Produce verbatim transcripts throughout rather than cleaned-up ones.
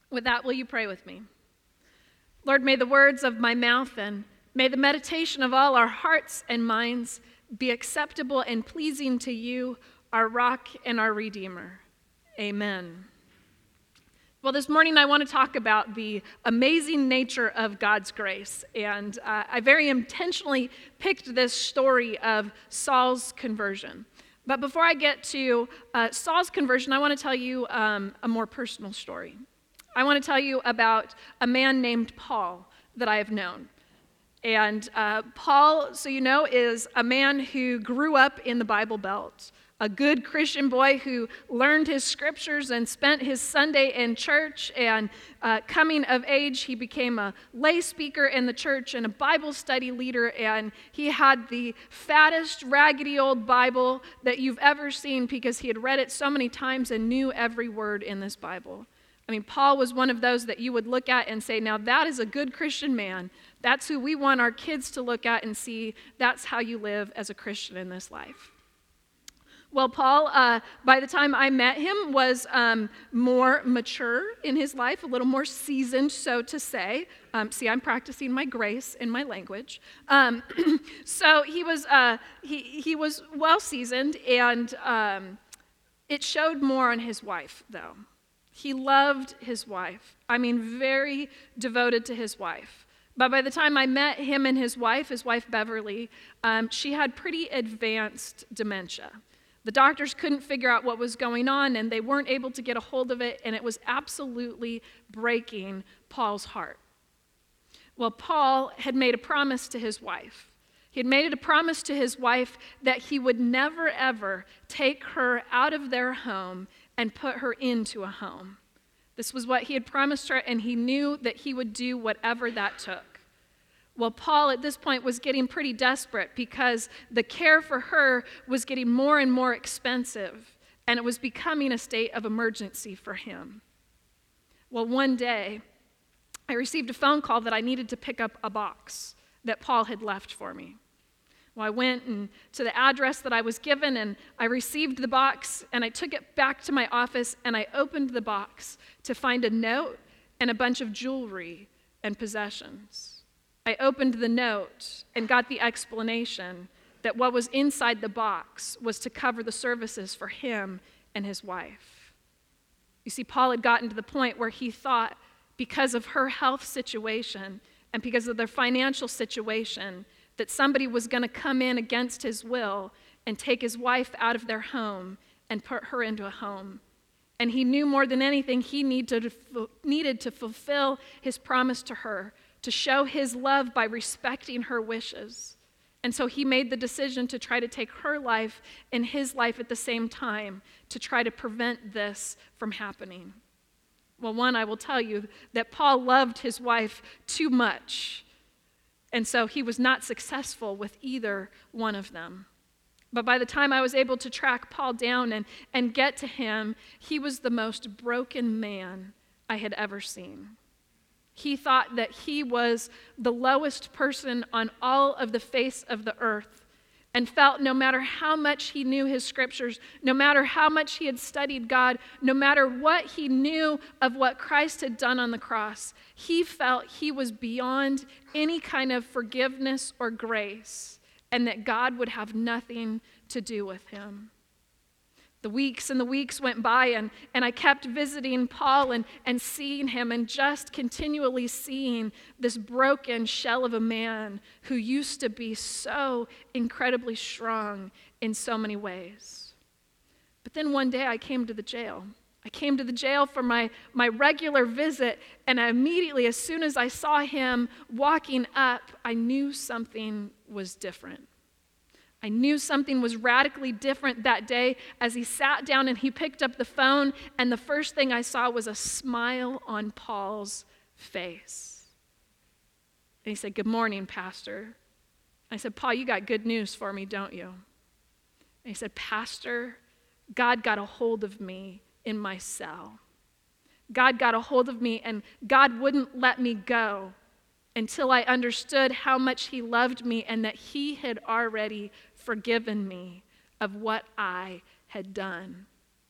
With that, will you pray with me? Lord, may the words of my mouth and may the meditation of all our hearts and minds be acceptable and pleasing to you, our rock and our redeemer. Amen. Well, this morning I want to talk about the amazing nature of God's grace. And uh, I very intentionally picked this story of Saul's conversion. But before I get to uh, Saul's conversion, I want to tell you um, a more personal story. I want to tell you about a man named Paul that I have known. And uh, Paul, so you know, is a man who grew up in the Bible Belt, a good Christian boy who learned his scriptures and spent his Sunday in church. And uh, coming of age, he became a lay speaker in the church and a Bible study leader. And he had the fattest, raggedy old Bible that you've ever seen because he had read it so many times and knew every word in this Bible. I mean, Paul was one of those that you would look at and say, now that is a good Christian man. That's who we want our kids to look at and see. That's how you live as a Christian in this life. Well, Paul, uh, by the time I met him, was um, more mature in his life, a little more seasoned, so to say. Um, see, I'm practicing my grace in my language. Um, so he was uh, he he was well seasoned, and um, it showed more on his wife, though. He loved his wife. I mean, very devoted to his wife. But by the time I met him and his wife, his wife Beverly, um, she had pretty advanced dementia. The doctors couldn't figure out what was going on, and they weren't able to get a hold of it, and it was absolutely breaking Paul's heart. Well, Paul had made a promise to his wife. He had made a promise to his wife that he would never, ever take her out of their home and put her into a home. This was what he had promised her, and he knew that he would do whatever that took. Well, Paul at this point was getting pretty desperate because the care for her was getting more and more expensive, and it was becoming a state of emergency for him. Well, one day, I received a phone call that I needed to pick up a box that Paul had left for me. Well, I went and to the address that I was given, and I received the box, and I took it back to my office, and I opened the box to find a note and a bunch of jewelry and possessions. I opened the note and got the explanation that what was inside the box was to cover the services for him and his wife. You see, Paul had gotten to the point where he thought because of her health situation and because of their financial situation, that somebody was going to come in against his will and take his wife out of their home and put her into a home. And he knew more than anything he needed to, needed to fulfill his promise to her, to show his love by respecting her wishes. And so he made the decision to try to take her life and his life at the same time to try to prevent this from happening. Well, one, I will tell you that Paul loved his wife too much. And so he was not successful with either one of them. But by the time I was able to track Paul down and, and get to him, he was the most broken man I had ever seen. He thought that he was the lowest person on all of the face of the earth and felt no matter how much he knew his scriptures, no matter how much he had studied God, no matter what he knew of what Christ had done on the cross, he felt he was beyond any kind of forgiveness or grace and that God would have nothing to do with him. The weeks and the weeks went by, and, and I kept visiting Paul and, and seeing him and just continually seeing this broken shell of a man who used to be so incredibly strong in so many ways. But then one day I came to the jail. I came to the jail for my, my regular visit, and I immediately, as soon as I saw him walking up, I knew something was different. I knew something was radically different that day as he sat down and he picked up the phone, and the first thing I saw was a smile on Paul's face. And he said, "Good morning, Pastor." I said, "Paul, you got good news for me, don't you?" And he said, "Pastor, God got a hold of me in my cell. God got a hold of me, and God wouldn't let me go until I understood how much he loved me and that he had already forgiven me of what I had done."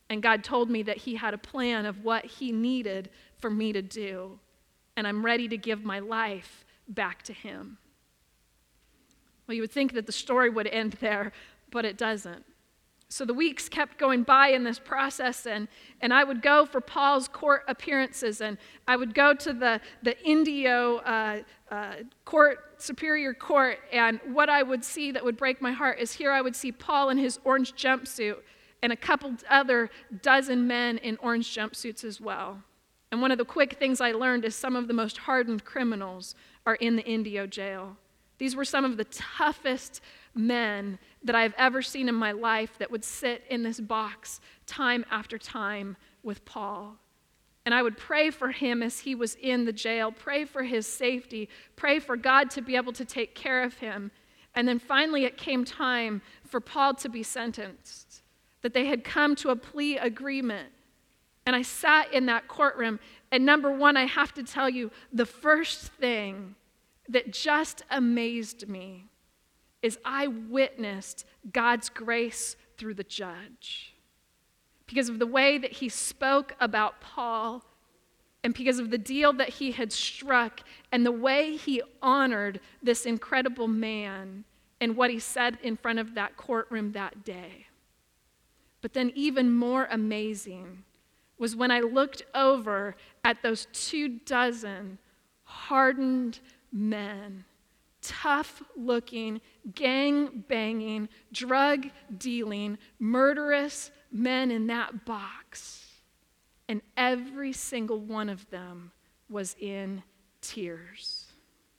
And God told me that he had a plan of what he needed for me to do. And I'm ready to give my life back to him. Well, you would think that the story would end there, but it doesn't. So the weeks kept going by in this process, and, and I would go for Paul's court appearances, and I would go to the, the Indio uh, uh, court, superior court, and what I would see that would break my heart is here I would see Paul in his orange jumpsuit and a couple other dozen men in orange jumpsuits as well. And one of the quick things I learned is some of the most hardened criminals are in the Indio jail. These were some of the toughest men that I've ever seen in my life that would sit in this box time after time with Paul. And I would pray for him as he was in the jail, pray for his safety, pray for God to be able to take care of him. And then finally it came time for Paul to be sentenced, that they had come to a plea agreement. And I sat in that courtroom, and number one, I have to tell you, the first thing that just amazed me is I witnessed God's grace through the judge. Because of the way that he spoke about Paul, and because of the deal that he had struck, and the way he honored this incredible man and what he said in front of that courtroom that day. But then even more amazing was when I looked over at those two dozen hardened men, tough-looking, gang-banging, drug-dealing, murderous men in that box. And every single one of them was in tears.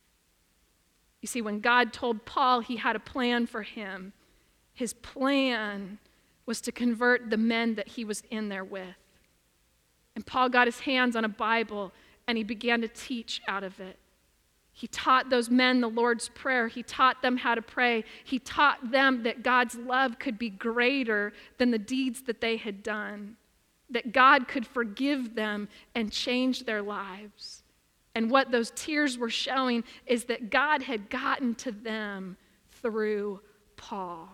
You see, when God told Paul he had a plan for him, his plan was to convert the men that he was in there with. And Paul got his hands on a Bible, and he began to teach out of it. He taught those men the Lord's Prayer. He taught them how to pray. He taught them that God's love could be greater than the deeds that they had done, that God could forgive them and change their lives. And what those tears were showing is that God had gotten to them through Paul.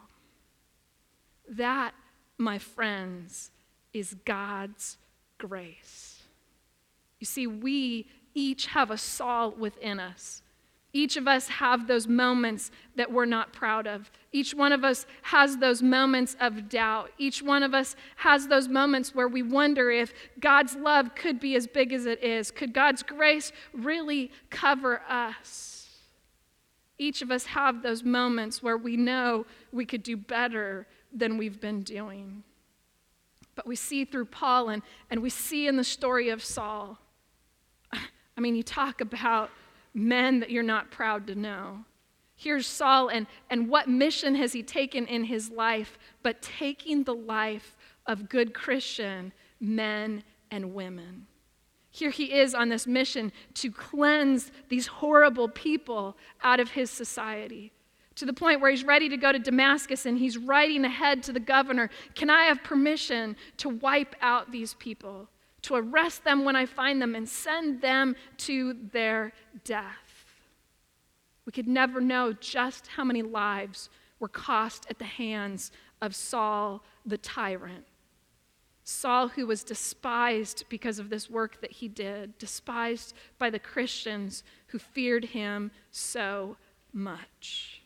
That, my friends, is God's grace. You see, we each have a Saul within us. Each of us have those moments that we're not proud of. Each one of us has those moments of doubt. Each one of us has those moments where we wonder if God's love could be as big as it is. Could God's grace really cover us? Each of us have those moments where we know we could do better than we've been doing. But we see through Paul, and, and we see in the story of Saul. I mean, you talk about men that you're not proud to know. Here's Saul, and, and what mission has he taken in his life but taking the life of good Christian men and women. Here he is on this mission to cleanse these horrible people out of his society, to the point where he's ready to go to Damascus, and he's writing ahead to the governor, can I have permission to wipe out these people, to arrest them when I find them and send them to their death? We could never know just how many lives were cost at the hands of Saul the tyrant. Saul, who was despised because of this work that he did, despised by the Christians who feared him so much.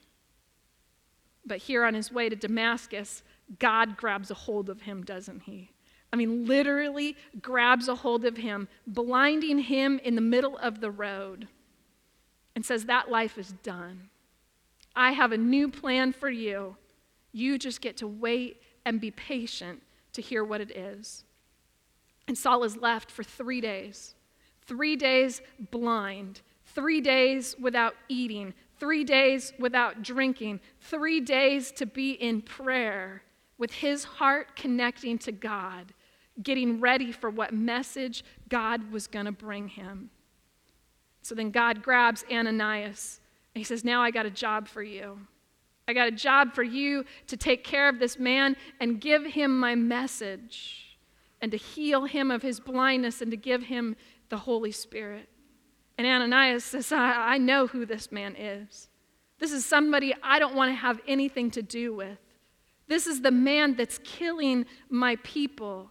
But here on his way to Damascus, God grabs a hold of him, doesn't he? I mean, literally grabs a hold of him, blinding him in the middle of the road, and says, that life is done. I have a new plan for you. You just get to wait and be patient to hear what it is. And Saul is left for three days. Three days blind. Three days without eating. Three days without drinking. Three days to be in prayer with his heart connecting to God, getting ready for what message God was going to bring him. So then God grabs Ananias and he says, now I got a job for you. I got a job for you to take care of this man and give him my message and to heal him of his blindness and to give him the Holy Spirit. And Ananias says, I, I know who this man is. This is somebody I don't want to have anything to do with. This is the man that's killing my people.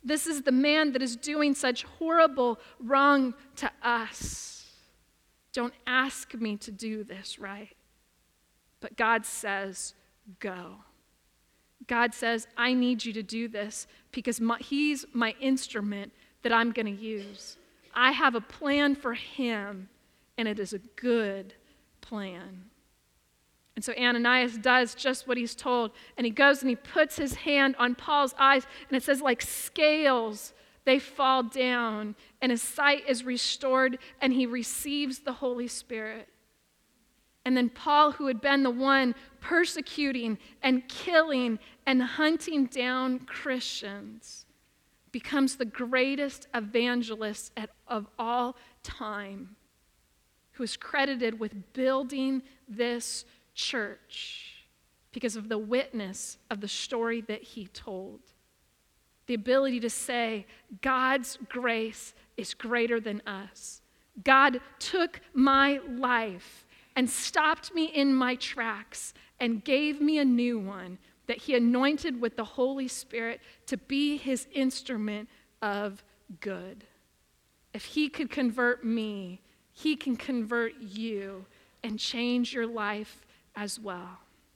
This is the man that is doing such horrible wrong to us. Don't ask me to do this, right? But God says, go. God says, I need you to do this because my, he's my instrument that I'm going to use. I have a plan for him, and it is a good plan. And so Ananias does just what he's told, and he goes and he puts his hand on Paul's eyes, and it says like scales, they fall down, and his sight is restored, and he receives the Holy Spirit. And then Paul, who had been the one persecuting and killing and hunting down Christians, becomes the greatest evangelist at, of all time, who is credited with building this church because of the witness of the story that he told. The ability to say, God's grace is greater than us. God took my life and stopped me in my tracks and gave me a new one that he anointed with the Holy Spirit to be his instrument of good. If he could convert me, he can convert you and change your life as well.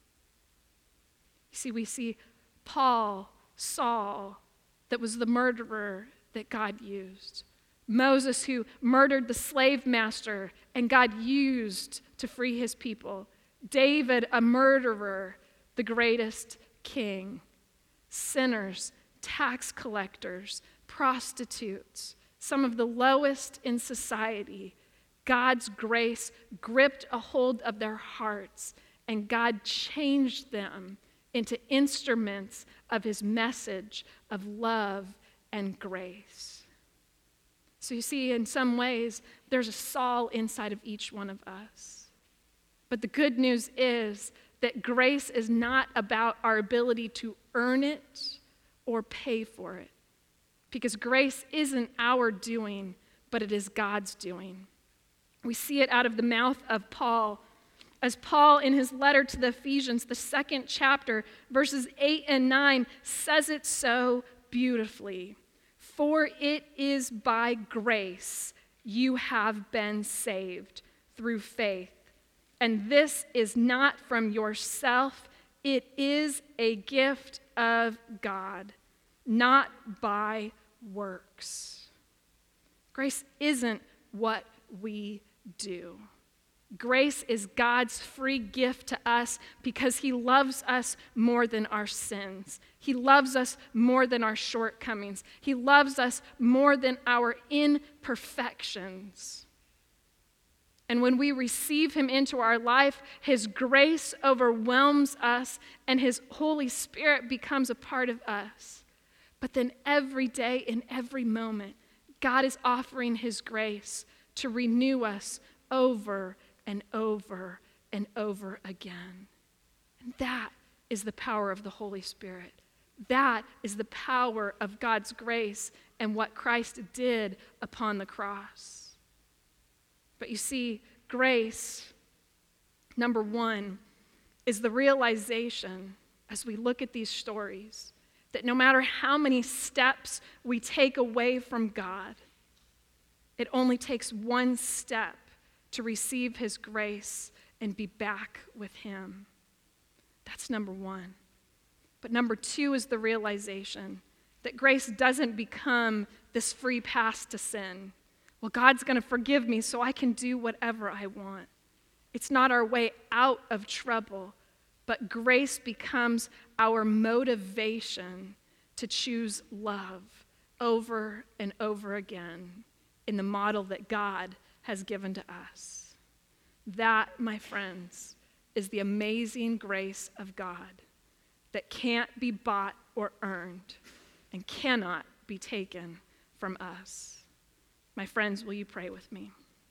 You see, we see Paul, Saul, that was the murderer that God used. Moses, who murdered the slave master and God used to free his people. David, a murderer, the greatest king. Sinners, tax collectors, prostitutes, some of the lowest in society. God's grace gripped a hold of their hearts, and God changed them into instruments of his message of love and grace. So you see, in some ways, there's a Saul inside of each one of us. But the good news is that grace is not about our ability to earn it or pay for it. Because grace isn't our doing, but it is God's doing. We see it out of the mouth of Paul. As Paul, in his letter to the Ephesians, the second chapter, verses eight and nine, says it so beautifully. For it is by grace you have been saved through faith. And this is not from yourself, it is a gift of God, not by works. Grace isn't what we do. Grace is God's free gift to us because he loves us more than our sins. He loves us more than our shortcomings. He loves us more than our imperfections. And when we receive him into our life, his grace overwhelms us and his Holy Spirit becomes a part of us. But then every day, in every moment, God is offering his grace to renew us over and over and over again. And that is the power of the Holy Spirit. That is the power of God's grace and what Christ did upon the cross. But you see, grace, number one, is the realization as we look at these stories that no matter how many steps we take away from God, it only takes one step to receive his grace and be back with him. That's number one. But number two is the realization that grace doesn't become this free pass to sin. Well, God's going to forgive me so I can do whatever I want. It's not our way out of trouble, but grace becomes our motivation to choose love over and over again in the model that God has given to us. That, my friends, is the amazing grace of God that can't be bought or earned and cannot be taken from us. My friends, will you pray with me?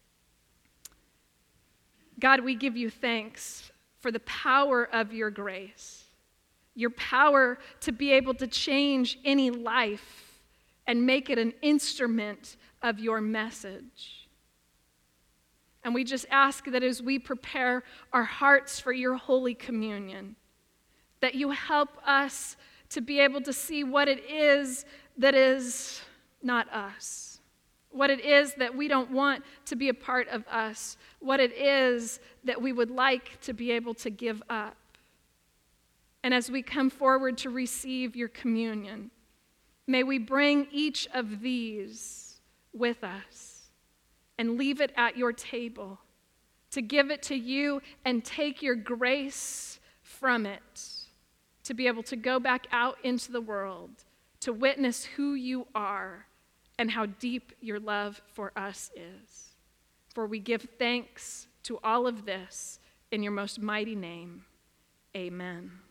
God, we give you thanks for the power of your grace, your power to be able to change any life and make it an instrument of your message. And we just ask that as we prepare our hearts for your Holy Communion, that you help us to be able to see what it is that is not us, what it is that we don't want to be a part of us, what it is that we would like to be able to give up. And as we come forward to receive your communion, may we bring each of these with us and leave it at your table, to give it to you and take your grace from it, to be able to go back out into the world, to witness who you are and how deep your love for us is. For we give thanks to all of this in your most mighty name. Amen.